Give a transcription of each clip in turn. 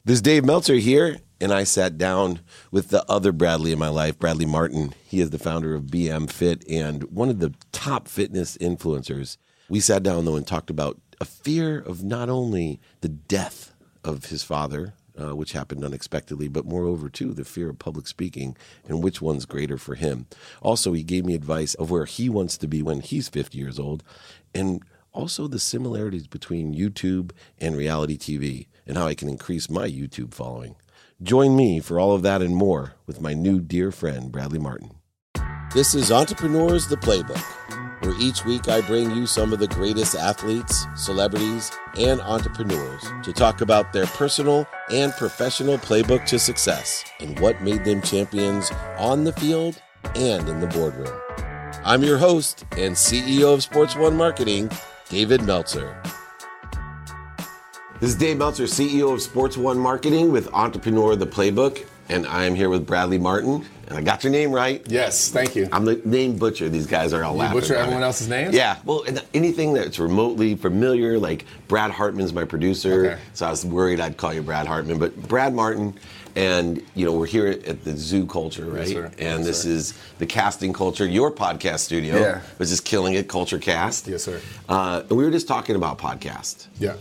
This is Dave Meltzer here, and I sat down with the other Bradley in my life, Bradley Martin. He is the founder of BM Fit and one of the top fitness influencers. We sat down, though, and talked about a fear of not only the death of his father, which happened unexpectedly, but moreover, too, the fear of public speaking and which one's greater for him. Also, he gave me advice of where he wants to be when he's 50 years old, and also the similarities between YouTube and reality TV and how I can increase my YouTube following. Join me for all of that and more with my new dear friend, Bradley Martin. This is Entrepreneurs, the Playbook, where each week I bring you some of the greatest athletes, celebrities, and entrepreneurs to talk about their personal and professional playbook to success and what made them champions on the field and in the boardroom. I'm your host and CEO of Sports One Marketing, David Meltzer. This is Dave Meltzer, CEO of Sports One Marketing with Entrepreneur, the Playbook, and I am here with Bradley Martin. And I got your name right. Yes, thank you. I'm the name butcher. These guys are all laughing. You butcher everyone else's names? Yeah. Well, anything that's remotely familiar, like Brad Hartman's my producer, okay. So I was worried I'd call you Brad Hartman. But Brad Martin, and we're here at the Zoo Culture, right? Yes, sir. And yes, this sir. is the Casting Culture, your podcast studio, which is killing it, Culture Cast. Yes, sir. And we were just talking about podcast. Yeah.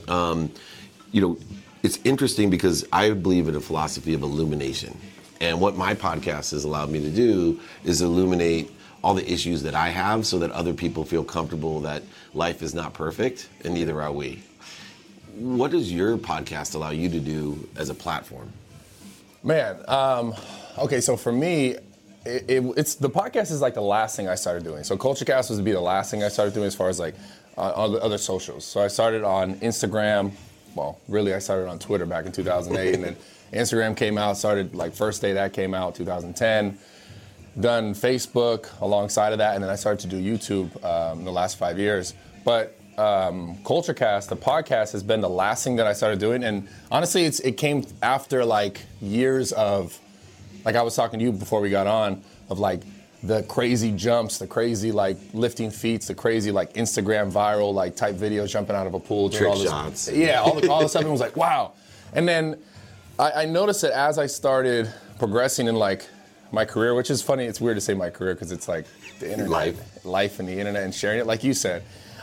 It's interesting because I believe in a philosophy of illumination. And what my podcast has allowed me to do is illuminate all the issues that I have so that other people feel comfortable that life is not perfect, and neither are we. What does your podcast allow you to do as a platform? Man, okay, so for me, it's the podcast is like the last thing I started doing. So CultureCast was to be the last thing I started doing as far as like other socials. So I started on Instagram. Well, really, I started on Twitter back in 2008, and then Instagram came out, started like first day that came out, 2010. Done Facebook alongside of that, and then I started to do YouTube in the last 5 years. But CultureCast, the podcast, has been the last thing that I started doing, and honestly, it came after like years of, like I was talking to you before we got on, of like the crazy jumps, the crazy like lifting feats, the crazy like Instagram viral like type videos, jumping out of a pool, doing trick all this, shots. Yeah, all the stuff. And was like, wow. And then I noticed that as I started progressing in like my career, which is funny, it's weird to say my career because it's like the internet, life and the internet and sharing it, like you said.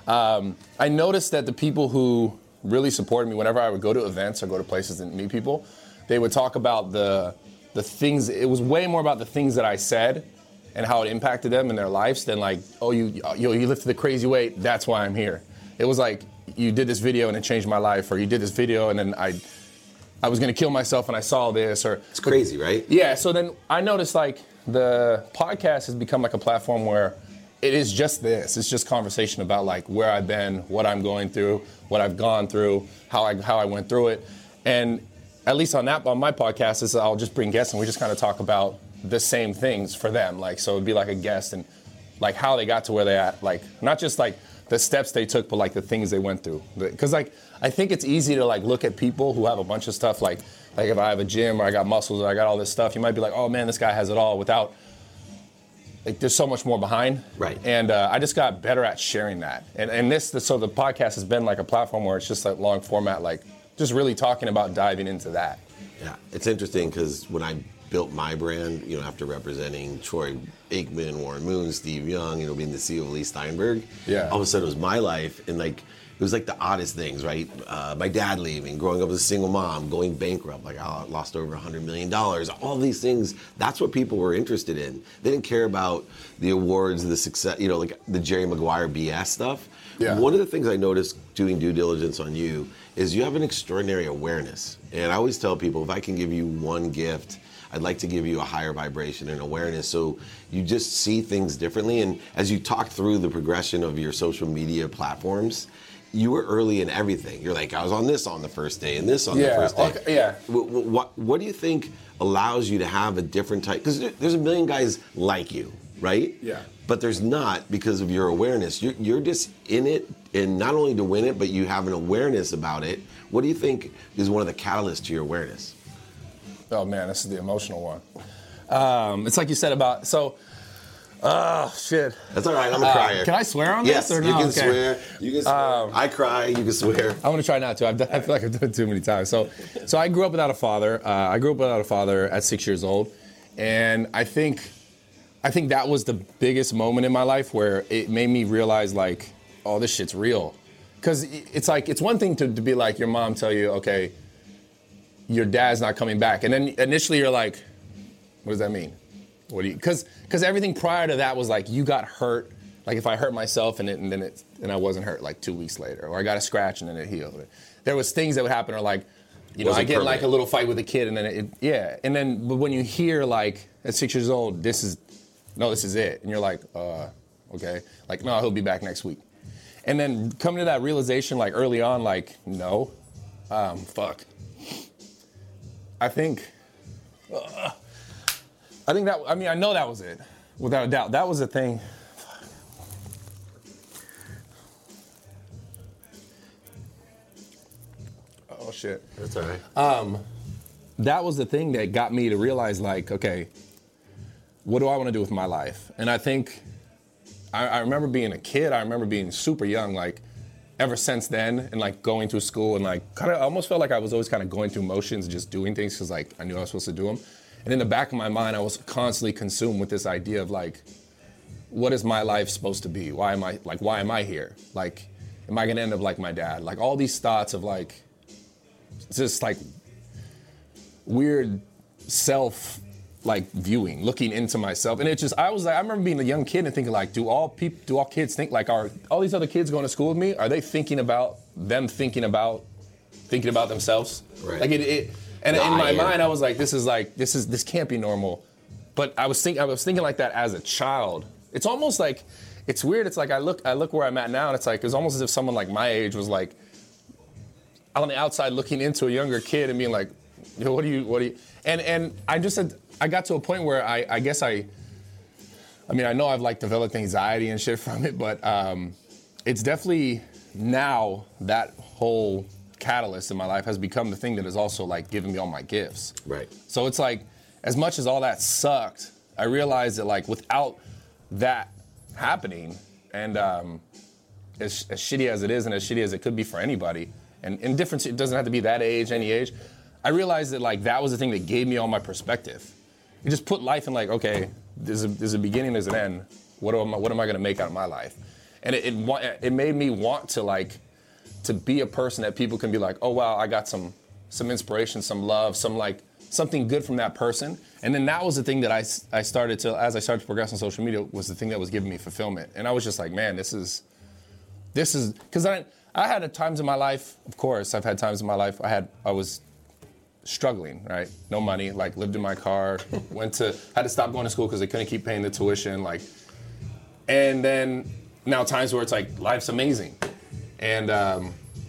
I noticed that the people who really supported me whenever I would go to events or go to places and meet people, they would talk about the things. It was way more about the things that I said and how it impacted them in their lives than like, oh, you lifted the crazy weight, that's why I'm here. It was like, you did this video and it changed my life, or you did this video and then I was gonna kill myself and I saw this, or it's crazy, right? Yeah. So then I noticed like the podcast has become like a platform where it is just this. It's just conversation about like where I've been, what I'm going through, what I've gone through, how I went through it, and at least on my podcast is I'll just bring guests and we just kind of talk about the same things for them. Like, so it'd be like a guest and like how they got to where they at, like not just like the steps they took, but like the things they went through. Because like I think it's easy to like look at people who have a bunch of stuff, like if I have a gym or I got muscles or I got all this stuff, you might be like, oh man, this guy has it all, without like there's so much more behind. Right. And I just got better at sharing that. And so the podcast has been like a platform where it's just like long format, like just really talking about diving into that. Yeah, it's interesting because when I built my brand, after representing Troy Aikman, Warren Moon, Steve Young, being the CEO of Lee Steinberg. Yeah. All of a sudden it was my life, and like it was like the oddest things, right? My dad leaving, growing up as a single mom, going bankrupt, like I lost over $100 million. All these things, that's what people were interested in. They didn't care about the awards, the success, like the Jerry Maguire BS stuff. Yeah. One of the things I noticed doing due diligence on you is you have an extraordinary awareness. And I always tell people, if I can give you one gift, I'd like to give you a higher vibration and awareness so you just see things differently. And as you talk through the progression of your social media platforms, you were early in everything. You're like, I was on this on the first day and this on the first day. Okay, yeah. What do you think allows you to have a different type? Because there's a million guys like you, right? Yeah. But there's not because of your awareness. You're just in it, and not only to win it, but you have an awareness about it. What do you think is one of the catalysts to your awareness? Oh man, this is the emotional one. It's like you said about, so Oh, shit. That's all right. I'm a crier. Can I swear on Yes, this or no? you can Okay. swear. You can swear. I cry. You can swear. I'm gonna try not to. I feel like I've done it too many times. So I grew up without a father. I grew up without a father at 6 years old, and I think that was the biggest moment in my life where it made me realize, like, oh, this shit's real. Because it's like, it's one thing to be like your mom tell you, okay, your dad's not coming back, and then initially you're like, what does that mean? What do you? Because everything prior to that was like, you got hurt. Like if I hurt myself and I wasn't hurt like 2 weeks later, or I got a scratch and then it healed. There was things that would happen, or like, you know, I get in like a little fight with a kid and then and then but when you hear like at 6 years old, this is it, and you're like, okay, like no, he'll be back next week, and then coming to that realization like early on, like no, fuck. I think that, I mean, I know that was it, without a doubt. That was the thing. Oh, shit. That's all right. That was the thing that got me to realize, like, okay, what do I want to do with my life? And I think, I remember being a kid, I remember being super young, like, ever since then, and, like, going through school and, like, kind of almost felt like I was always kind of going through motions, just doing things because, like, I knew I was supposed to do them. And in the back of my mind, I was constantly consumed with this idea of, like, what is my life supposed to be? Why am I here? Like, am I going to end up like my dad? Like, all these thoughts of, like, just, like, weird self, like, viewing, looking into myself. And it just, I remember being a young kid and thinking, like, do all kids think, like, are all these other kids going to school with me? Are they thinking about thinking about themselves? Right. Like, and in my mind, I was like, this can't be normal. But I was thinking like that as a child. It's almost like, it's weird. It's like, I look where I'm at now, and it's like, it's almost as if someone like my age was like, on the outside looking into a younger kid and being like, yo, what do you, and I got to a point where I guess I mean, I know I've like developed anxiety and shit from it, but it's definitely now that whole catalyst in my life has become the thing that has also like given me all my gifts. Right. So it's like, as much as all that sucked, I realized that like without that happening, and as shitty as it is and as shitty as it could be for anybody, and in difference, it doesn't have to be that age, any age, I realized that like that was the thing that gave me all my perspective. It just put life in like, okay, there's a beginning, there's an end. What am I gonna make out of my life? And it made me want to like, to be a person that people can be like, oh wow, I got some inspiration, some love, something good from that person. And then that was the thing that as I started to progress on social media, was the thing that was giving me fulfillment. And I was just like, man, this is, because I had times in my life, of course, I've had times in my life, I was struggling, right? No money, like lived in my car, had to stop going to school because they couldn't keep paying the tuition, like, and then now times where it's like, life's amazing. And I'll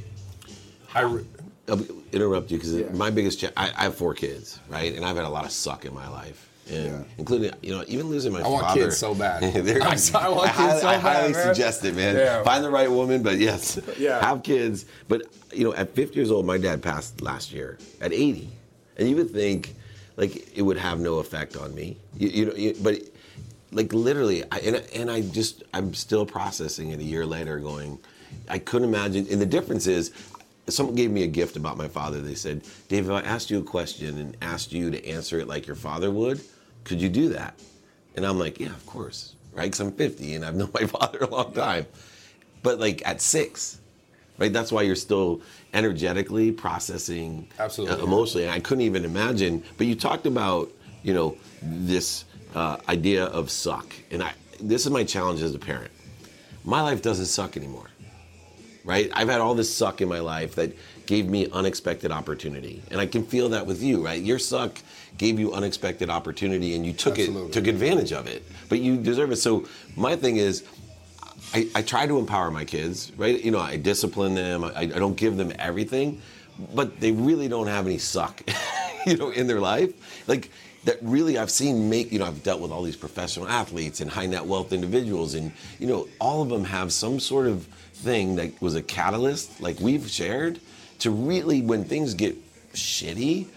interrupt you because my biggest I have 4 kids, right? And I've had a lot of suck in my life, and including, you know, even losing my father. I want kids so bad. I want kids so bad, I highly suggest it, man. Yeah. Find the right woman, but yes, Yeah. have kids. But you know, at 50 years old, my dad passed last year at 80, and you would think like it would have no effect on me, but like literally, I'm still processing it a year later, going, I couldn't imagine. And the difference is, someone gave me a gift about my father. They said, Dave, if I asked you a question and asked you to answer it like your father would, could you do that? And I'm like, yeah, of course, right? Because I'm 50 and I've known my father a long time. But like at 6, right? That's why you're still energetically processing, absolutely, emotionally. And I couldn't even imagine. But you talked about, you know, this idea of suck. And this is my challenge as a parent. My life doesn't suck anymore. Right? I've had all this suck in my life that gave me unexpected opportunity. And I can feel that with you, right? Your suck gave you unexpected opportunity and you took advantage of it. But you deserve it. So my thing is, I try to empower my kids, right? You know, I discipline them. I don't give them everything, but they really don't have any suck, you know, in their life. Like, that really I've seen I've dealt with all these professional athletes and high net wealth individuals, and, you know, all of them have some sort of thing that was a catalyst, like we've shared, to really, when things get shitty,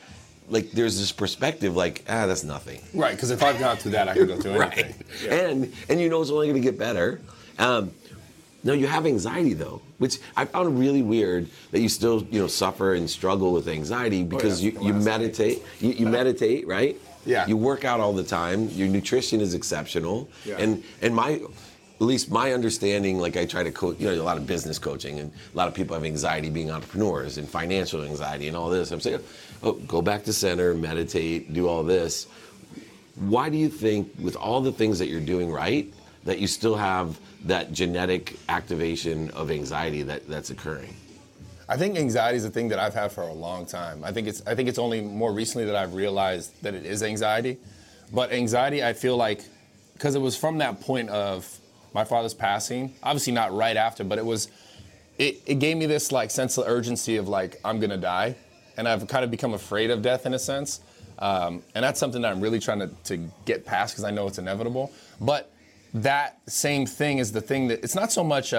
like there's this perspective like, that's nothing. Right, because if I've gone through that, I can go through anything. Right. Yeah. And you know it's only going to get better. No, you have anxiety though, which I found really weird that you still, suffer and struggle with anxiety because you meditate. You meditate, right? Yeah. You work out all the time. Your nutrition is exceptional. Yeah. And at least my understanding, like I try to coach, a lot of business coaching, and a lot of people have anxiety being entrepreneurs and financial anxiety and all this. I'm saying, go back to center, meditate, do all this. Why do you think, with all the things that you're doing right, that you still have that genetic activation of anxiety that's occurring? I think anxiety is a thing that I've had for a long time. I think it's only more recently that I've realized that it is anxiety. But anxiety, I feel like, because it was from that point of my father's passing, obviously not right after, but it gave me this like sense of urgency of like, I'm gonna die. And I've kind of become afraid of death in a sense. And that's something that I'm really trying to get past because I know it's inevitable. But that same thing is the thing that, it's not so much,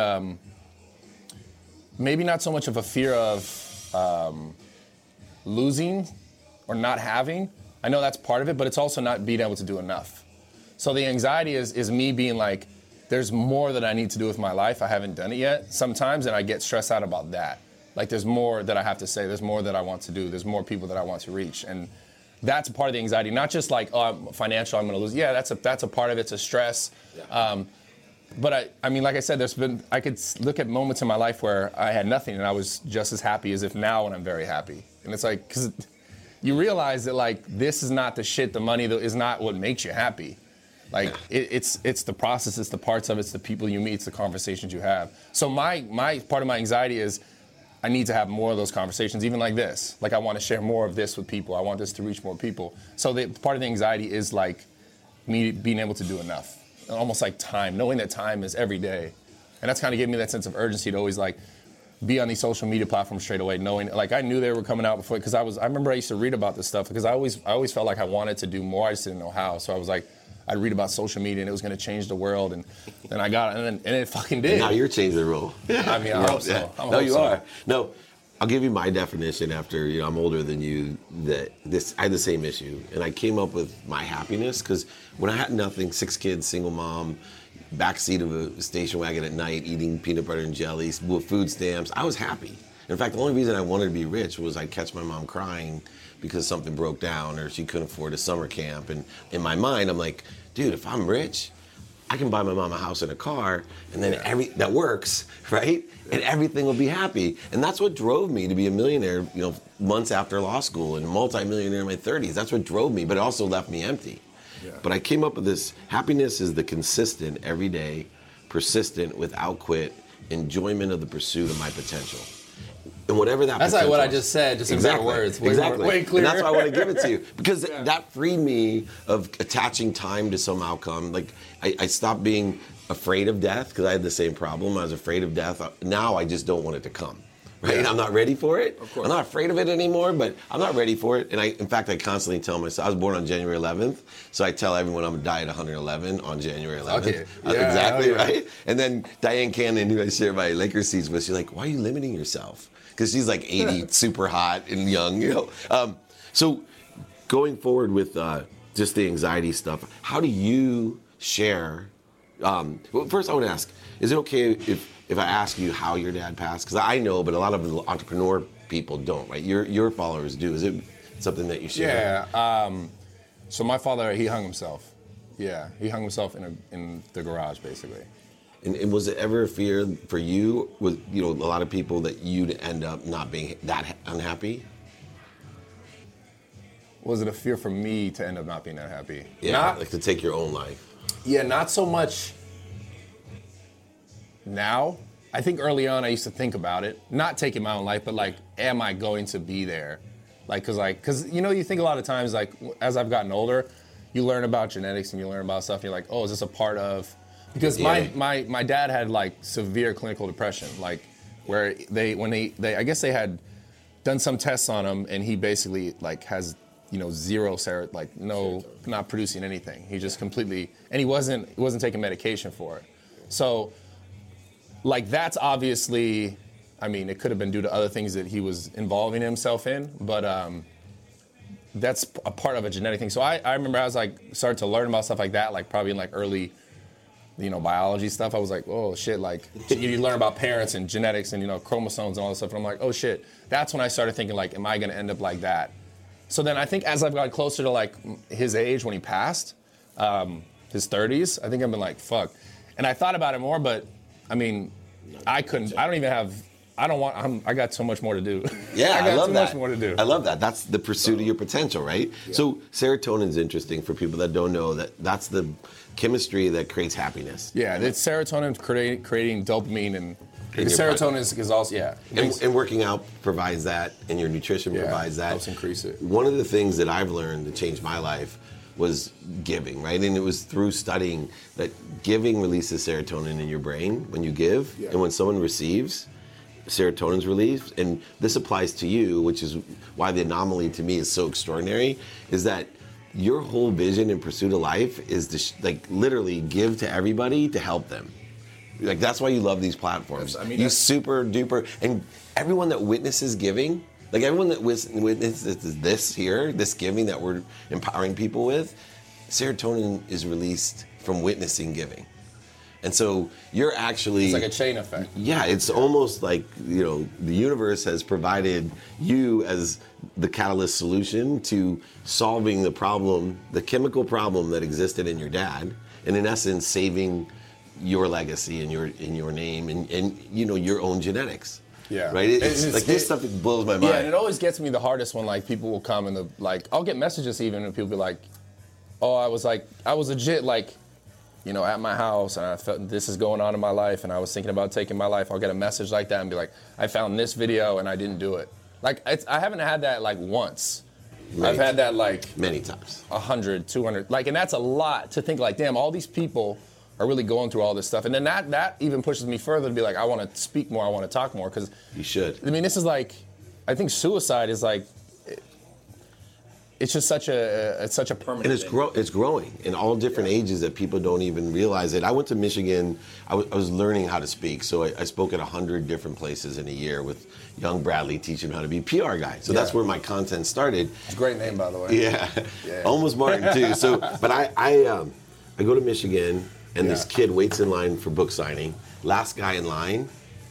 maybe not so much of a fear of losing or not having. I know that's part of it, but it's also not being able to do enough. So the anxiety is me being like, there's more that I need to do with my life. I haven't done it yet sometimes, and I get stressed out about that. Like there's more that I have to say, there's more that I want to do, there's more people that I want to reach. And that's a part of the anxiety, not just like, financial, I'm gonna lose. Yeah, that's a part of it, it's a stress. Yeah. But I mean, like I said, I could look at moments in my life where I had nothing and I was just as happy as if now when I'm very happy. And it's like, because you realize that like, this is not the shit, the money is not what makes you happy. Like it's the process, it's the parts of it, it's the people you meet, it's the conversations you have. So my part of my anxiety is I need to have more of those conversations, even like this. Like I want to share more of this with people. I want this to reach more people. So part of the anxiety is like me being able to do enough. Almost like time, knowing that time is every day. And that's kind of giving me that sense of urgency to always like be on these social media platforms straight away, knowing like I knew they were coming out before, because I remember I used to read about this stuff because I always felt like I wanted to do more. I just didn't know how. So I was like, I'd read about social media and it was going to change the world, and then I got it, and it fucking did. And now you're changing the rule. I mean, I hope so. No, you are. No, I'll give you my definition after, I'm older than you, I had the same issue. And I came up with my happiness because when I had nothing, 6 kids, single mom, backseat of a station wagon at night, eating peanut butter and jellies with food stamps, I was happy. In fact, the only reason I wanted to be rich was I'd catch my mom crying because something broke down or she couldn't afford a summer camp. And in my mind, I'm like, dude, if I'm rich, I can buy my mom a house and a car, and then that works, right? And everything will be happy. And that's what drove me to be a millionaire, months after law school, and a multi-millionaire in my 30s. That's what drove me, but it also left me empty. Yeah. But I came up with this: happiness is the consistent, everyday, persistent, without quit, enjoyment of the pursuit of my potential. And whatever that That's like what I just said, just in better words. Exactly. Way clearer. And that's why I want to give it to you. Because that freed me of attaching time to some outcome. Like, I stopped being afraid of death because I had the same problem. I was afraid of death. Now I just don't want it to come. Right? Yeah. I'm not ready for it. Of course. I'm not afraid of it anymore, but I'm not ready for it. And in fact, I constantly tell myself, I was born on January 11th, so I tell everyone I'm going to die at 111 on January 11th. Okay. Yeah, exactly, right? And then Diane Cannon, who I share my Lakers seats with, she's like, why are you limiting yourself? Because she's like 80, super hot and young, So going forward with just the anxiety stuff, how do you share? Well, first I want to ask, is it okay if I ask you how your dad passed? Because I know, but a lot of the entrepreneur people don't, right? Your followers do. Is it something that you share? Yeah. So my father, he hung himself. Yeah, he hung himself in the garage, basically. And was it ever a fear for you, with a lot of people, that you'd end up not being that unhappy? Was it a fear for me to end up not being that happy? Yeah, like to take your own life. Yeah, not so much now. I think early on I used to think about it, not taking my own life, but like, am I going to be there? Because you think a lot of times, like, as I've gotten older, you learn about genetics and you learn about stuff, and you're like, oh, is this a part of... Because my dad had like severe clinical depression, like where I guess they had done some tests on him, and he basically like has zero not producing anything. He just completely, and he wasn't taking medication for it. So like that's obviously, I mean, it could have been due to other things that he was involving himself in, but that's a part of a genetic thing. So I remember I was like started to learn about stuff like that, like probably in like early, biology stuff. I was like, oh shit, like you learn about parents and genetics and chromosomes and all this stuff. And I'm like, oh shit. That's when I started thinking like, am I gonna end up like that? So then I think as I've gotten closer to like his age when he passed, his 30s, I think I've been like, fuck. And I thought about it more, but I mean, I got so much more to do. Yeah, I got love too that. much more to do. I love that. That's the pursuit of your potential, right? Yeah. So serotonin's interesting for people that don't know that's the chemistry that creates happiness. Yeah, it's serotonin creating dopamine, and serotonin is also, And working out provides that, and your nutrition provides that. Helps increase it. One of the things that I've learned to change my life was giving, right? And it was through studying that giving releases serotonin in your brain when you give, and when someone receives, serotonin's released. And this applies to you, which is why the anomaly to me is so extraordinary, is that your whole vision and pursuit of life is to literally give to everybody to help them. Like, that's why you love these platforms. You super duper, and everyone that witnesses giving, like everyone that witnesses this giving that we're empowering people with, serotonin is released from witnessing giving. And so you're actually... It's like a chain effect. Yeah, it's almost like, the universe has provided you as the catalyst solution to solving the problem, the chemical problem that existed in your dad, and in essence, saving your legacy and your name and your own genetics. Yeah. Right? It's like this stuff blows my mind. Yeah, and it always gets me the hardest when like people will come and I'll get messages even and people be like, oh, I was legit like, at my house and I felt this is going on in my life and I was thinking about taking my life. I'll get a message like that and be like, I found this video and I didn't do it. Like, I haven't had that like once. Right. I've had that like many times. 100, 200, like, and that's a lot to think like, damn, all these people are really going through all this stuff. And then that even pushes me further to be like, I want to speak more, I want to talk more, because you should. I mean, this is like, I think suicide is like, it's just such a permanent and it's growing in all different ages that people don't even realize it. I went to Michigan. I was learning how to speak, so I spoke at 100 different places in a year with young Bradley, teaching him how to be a PR guy. So that's where my content started. It's a great name, by the way. Yeah. Almost Martin too. So, but I go to Michigan, and this kid waits in line for book signing. Last guy in line.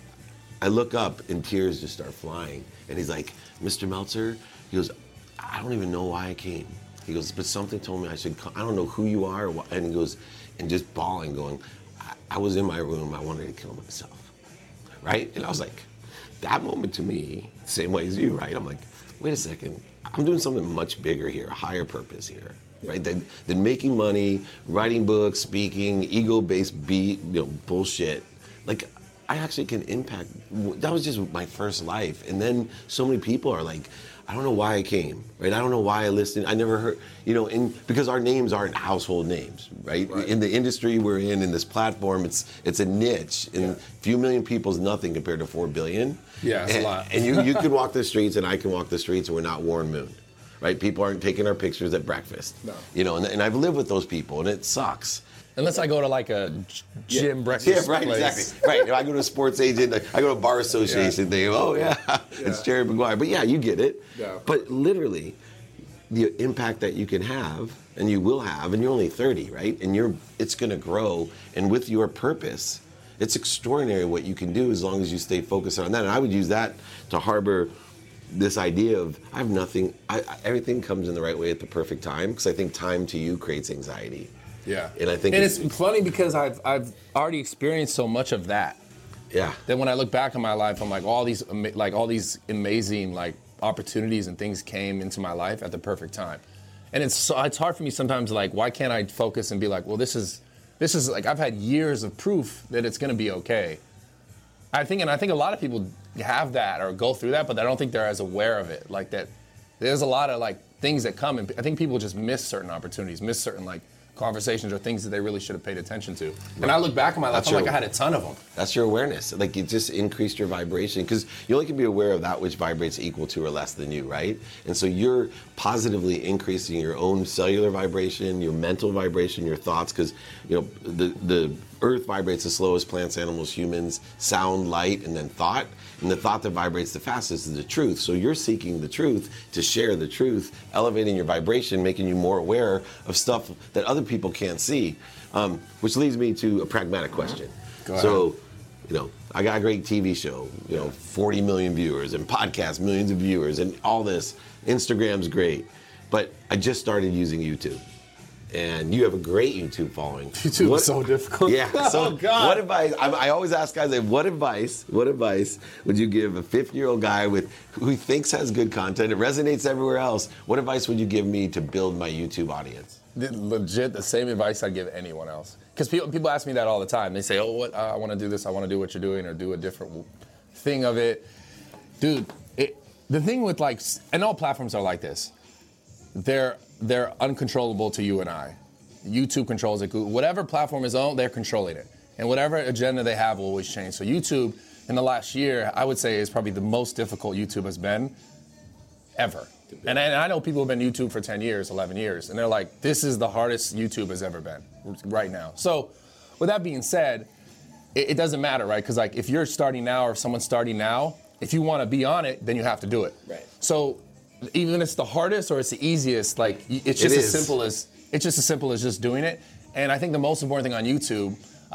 I look up and tears just start flying, and he's like, "Mr. Meltzer," he goes, "I don't even know why I came." He goes, "But something told me I should come. I don't know who you are." And he goes, and just bawling, going, I was in my room. I wanted to kill myself. Right? And I was like, that moment to me, same way as you, right? I'm like, wait a second. I'm doing something much bigger here, a higher purpose here, right? Than making money, writing books, speaking, ego-based bullshit. Like, I actually can impact. That was just my first life. And then so many people are like, I don't know why I came, right? I don't know why I listened. I never heard, because our names aren't household names, right? In the industry we're in this platform, it's a niche. And a few million people is nothing compared to 4 billion. Yeah, it's a lot. And you can walk the streets and I can walk the streets and we're not Warren Moon, right? People aren't taking our pictures at breakfast. No. And I've lived with those people and it sucks. Unless I go to like a gym breakfast right, place. Exactly. Right. If I go to a sports agent, I go to a bar association, they go, it's Jerry Maguire. But yeah, you get it. Yeah. But literally, the impact that you can have, and you will have, and you're only 30, right? And it's going to grow. And with your purpose, it's extraordinary what you can do as long as you stay focused on that. And I would use that to harbor this idea of I have nothing. Everything comes in the right way at the perfect time, because I think time to you creates anxiety. Yeah, and I think it's funny because I've already experienced so much of that. Yeah. Then when I look back on my life, I'm like all these amazing like opportunities and things came into my life at the perfect time, and it's hard for me sometimes. Like, why can't I focus and be like, well, this is like I've had years of proof that it's gonna be okay. I think a lot of people have that or go through that, but I don't think they're as aware of it. Like that, there's a lot of like things that come, and I think people just miss certain opportunities, miss certain like conversations or things that they really should have paid attention to. And I look back on my life, I'm like, I had a ton of them. That's your awareness. Like, it just increased your vibration, because you only can be aware of that which vibrates equal to or less than you, right? And so you're positively increasing your own cellular vibration, your mental vibration, your thoughts, because the Earth vibrates the slowest, plants, animals, humans, sound, light, and then thought. And the thought that vibrates the fastest is the truth. So you're seeking the truth to share the truth, elevating your vibration, making you more aware of stuff that other people can't see. Which leads me to a pragmatic question. Go ahead. So, I got a great TV show, 40 million viewers, and podcasts, millions of viewers, and all this. Instagram's great. But I just started using YouTube. And you have a great YouTube following. YouTube is so difficult. Yeah. So oh, God. What advice? I always ask guys, like, what advice would you give a 50-year-old guy who he thinks has good content? It resonates everywhere else. What advice would you give me to build my YouTube audience? Legit, the same advice I'd give anyone else. Because people ask me that all the time. They say, "Oh, I want to do this. I want to do what you're doing, or do a different thing of it." Dude, the thing with and all platforms are like this. They're uncontrollable to you and I. YouTube controls it. Google, whatever platform is on, they're controlling it. And whatever agenda they have will always change. So YouTube, in the last year, I would say is probably the most difficult YouTube has been ever. And I know people have been YouTube for 10 years, 11 years, and they're like, this is the hardest YouTube has ever been right now. So with that being said, it doesn't matter, right? Because if you're starting now or if someone's starting now, if you want to be on it, then you have to do it. Right. So even if it's the hardest or it's the easiest, it's just as simple as just doing it. And I think the most important thing on YouTube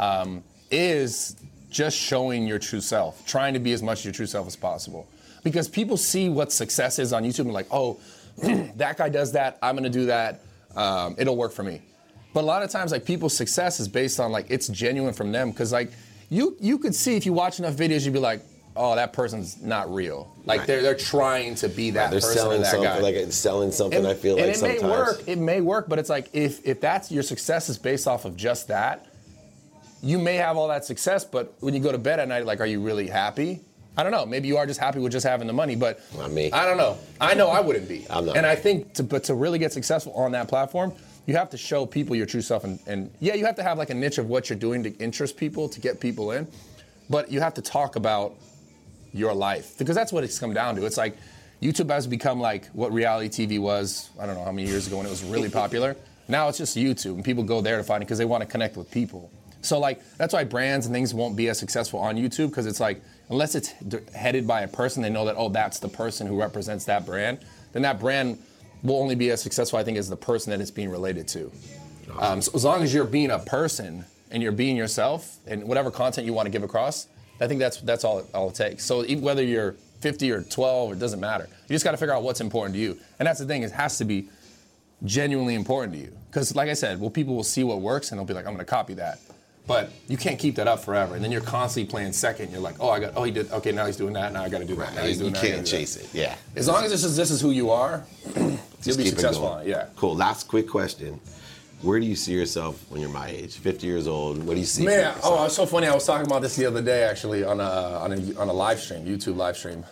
is just showing your true self, trying to be as much your true self as possible. Because people see what success is on YouTube and like, oh, that guy does that, I'm gonna do that, it'll work for me. But a lot of times people's success is based on it's genuine from them. Because you could see if you watch enough videos, you'd be like, oh, that person's not real. Right. They're trying to be that person or that guy. They're selling something, I feel like sometimes. It may work, but it's if that's your success is based off of just that, you may have all that success, but when you go to bed at night, are you really happy? I don't know. Maybe you are just happy with just having the money, but not me. I don't know. I know I wouldn't be. I'm not. And I think to really get successful on that platform, you have to show people your true self. And yeah, you have to have a niche of what you're doing to interest people, to get people in. But you have to talk about your life, because that's what it's come down to. It's YouTube has become what reality TV was, I don't know how many years ago when it was really popular. Now it's just YouTube, and people go there to find it because they want to connect with people. So that's why brands and things won't be as successful on YouTube, because it's unless it's headed by a person, they know that, oh, that's the person who represents that brand, then that brand will only be as successful, I think, as the person that it's being related to. So as long as you're being a person and you're being yourself and whatever content you want to give across, I think that's all it takes. So whether you're 50 or 12, it doesn't matter. You just got to figure out what's important to you. And that's the thing, it has to be genuinely important to you. Because like I said, people will see what works and they'll be like, I'm going to copy that. But you can't keep that up forever. And then you're constantly playing second. You're like, he did, okay, now he's doing that, now I got to do that. Now he's doing that. You can't chase it, yeah. As long as this is who you are, you'll be successful on it, yeah. Cool, last quick question. Where do you see yourself when you're my age, 50 years old? What do you see? Man, it's so funny. I was talking about this the other day, actually, on a live stream, YouTube live stream.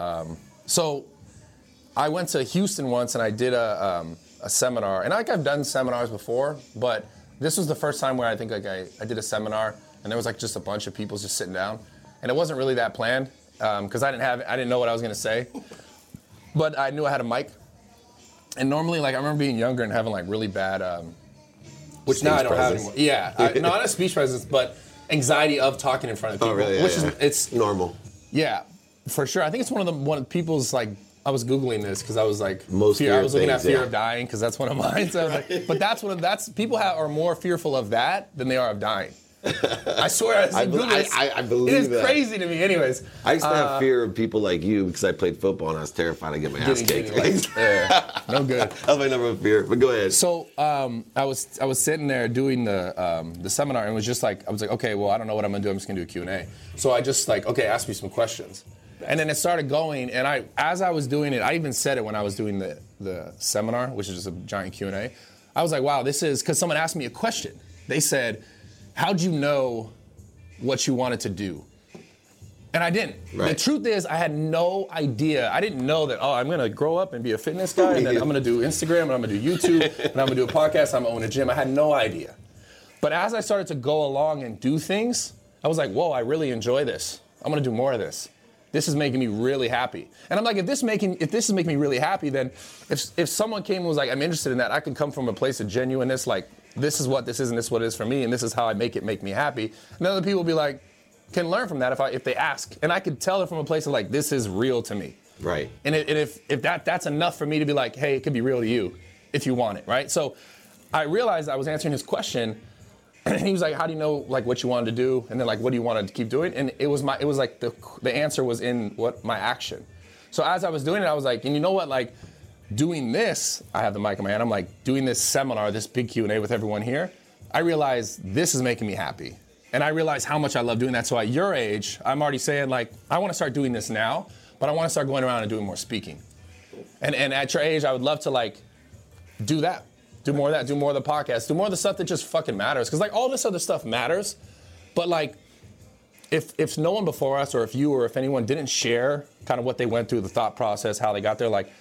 So I went to Houston once and I did a seminar. And I've done seminars before, but this was the first time where I think I did a seminar and there was just a bunch of people just sitting down. And it wasn't really that planned because I didn't know what I was going to say. But I knew I had a mic. And normally, I remember being younger and having really bad... which now I don't have anymore. Yeah, not a speech presence, but anxiety of talking in front of people. Oh, really? Yeah, it's normal. Yeah, for sure. I think it's one of people's I was Googling this because I was I was looking at fear of dying because that's one of mine. So I was but that's people are more fearful of that than they are of dying. I swear, I believe it is crazy to me. Anyways, I used to have fear of people like you because I played football and I was terrified I'd get my ass kicked. No good. That was my number one fear. But go ahead. So I was sitting there doing the seminar and it was just I was like, okay, well, I don't know what I'm gonna do. I'm just gonna do a Q&A. So I just okay, ask me some questions. And then it started going, and as I was doing it, I even said it when I was doing the seminar, which is just a giant Q&A. I was like, wow, this is because someone asked me a question. They said, how'd you know what you wanted to do? And I didn't. Right. The truth is, I had no idea. I didn't know that, I'm going to grow up and be a fitness guy, and then I'm going to do Instagram, and I'm going to do YouTube, and I'm going to do a podcast, I'm going to own a gym. I had no idea. But as I started to go along and do things, I was like, whoa, I really enjoy this. I'm going to do more of this. this is making me really happy. And I'm like, if this is making me really happy, then if someone came and was like, I'm interested in that, I can come from a place of genuineness, like, this is what this is and this is what it is for me, and this is how I make me happy. And other people will be like, can learn from that if they ask. And I could tell it from a place of like, this is real to me. Right. And if that's enough for me to be like, hey, it could be real to you if you want it, right? So I realized I was answering his question, and he was like, how do you know like what you wanted to do? And then like, what do you want to keep doing? And it was like the answer was in my action. So as I was doing it, I was like, and you know what, like doing this, I have the mic in my hand, I'm like doing this seminar, this big Q&A with everyone here, I realized this is making me happy. And I realized how much I love doing that. So at your age, I'm already saying like, I want to start doing this now, but I want to start going around and doing more speaking. And at your age, I would love to like do that. Do more of that, do more of the podcast, do more of the stuff that just fucking matters. Because like all this other stuff matters, but like if no one before us or if you or if anyone didn't share kind of what they went through, the thought process, how they got there, like,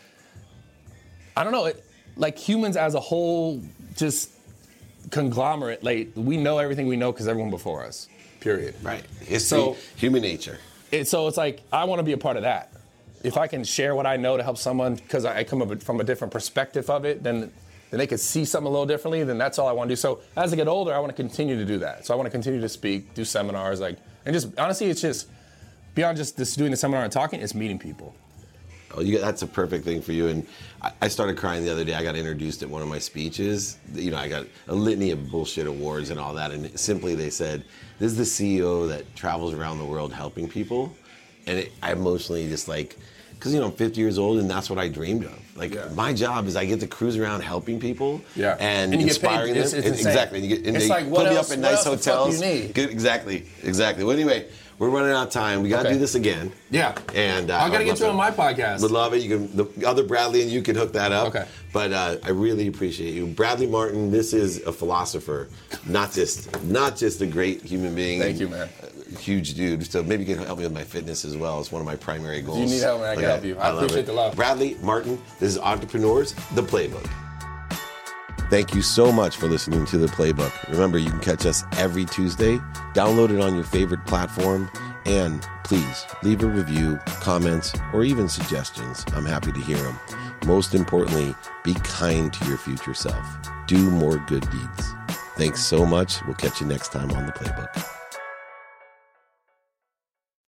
I don't know, like humans as a whole, just conglomerate, like we know everything we know because everyone before us, period. Right. History, human nature. So it's like, I want to be a part of that. If I can share what I know to help someone because I come up from a different perspective of it, then they could see something a little differently, then that's all I want to do. So as I get older, I want to continue to do that. So I want to continue to speak, do seminars, like, and just, honestly, it's just, beyond just this doing the seminar and talking, it's meeting people. Oh, that's a perfect thing for you. And I started crying the other day. I got introduced at one of my speeches. You know, I got a litany of bullshit awards and all that. And simply they said, this is the CEO that travels around the world helping people. And I emotionally just like, because, you know, I'm 50 years old and that's what I dreamed of. Like, my job is I get to cruise around helping people and inspiring them. Exactly. And it's they like, what put me else, up in nice hotels. What you need? Good, exactly. Well, anyway, we're running out of time. We got to do this again. Yeah. And I got to get you on my podcast. Would love it. The other Bradley and you can hook that up. Okay. But I really appreciate you. Bradley Martin, this is a philosopher, not just a great human being. Thank you, man. Huge dude. So maybe you can help me with my fitness as well. It's one of my primary goals. If you need help, man, I can help you. I appreciate the love. Bradley Martin, this is Entrepreneurs, The Playbook. Thank you so much for listening to The Playbook. Remember, you can catch us every Tuesday. Download it on your favorite platform. And please leave a review, comments, or even suggestions. I'm happy to hear them. Most importantly, be kind to your future self. Do more good deeds. Thanks so much. We'll catch you next time on The Playbook.